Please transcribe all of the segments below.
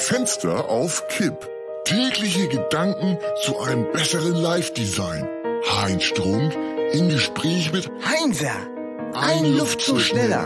Fenster auf Kipp. Tägliche Gedanken zu einem besseren Live-Design. Heinz Strunk im Gespräch mit Heinzer, ein Luftzug schneller.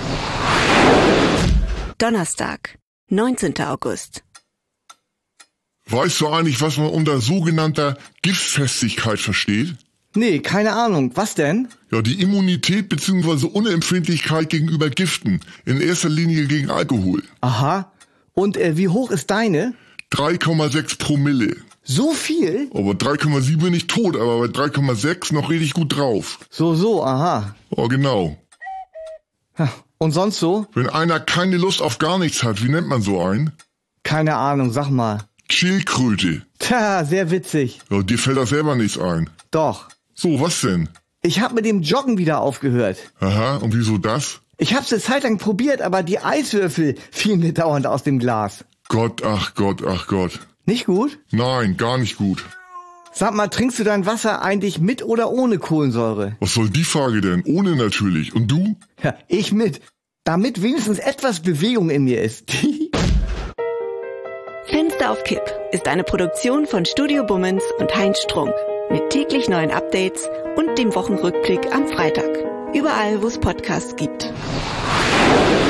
Donnerstag, 19. August. Weißt du eigentlich, was man unter sogenannter Giftfestigkeit versteht? Nee, keine Ahnung. Was denn? Ja, die Immunität bzw. Unempfindlichkeit gegenüber Giften. In erster Linie gegen Alkohol. Aha. Und wie hoch ist deine? 3,6 Promille. So viel? Aber 3,7 bin ich tot, aber bei 3,6 noch richtig gut drauf. So, aha. Oh, genau. Und sonst so? Wenn einer keine Lust auf gar nichts hat, wie nennt man so einen? Keine Ahnung, sag mal. Schildkröte. Tja, sehr witzig. Ja, dir fällt da selber nichts ein. Doch. So, was denn? Ich hab mit dem Joggen wieder aufgehört. Aha, und wieso das? Ich hab's eine Zeit lang probiert, aber die Eiswürfel fielen mir dauernd aus dem Glas. Gott, ach Gott, ach Gott. Nicht gut? Nein, gar nicht gut. Sag mal, trinkst du dein Wasser eigentlich mit oder ohne Kohlensäure? Was soll die Frage denn? Ohne natürlich. Und du? Ja, ich mit. Damit wenigstens etwas Bewegung in mir ist. Fenster auf Kipp ist eine Produktion von Studio Bummens und Heinz Strunk. Mit täglich neuen Updates und dem Wochenrückblick am Freitag. Überall, wo es Podcasts gibt.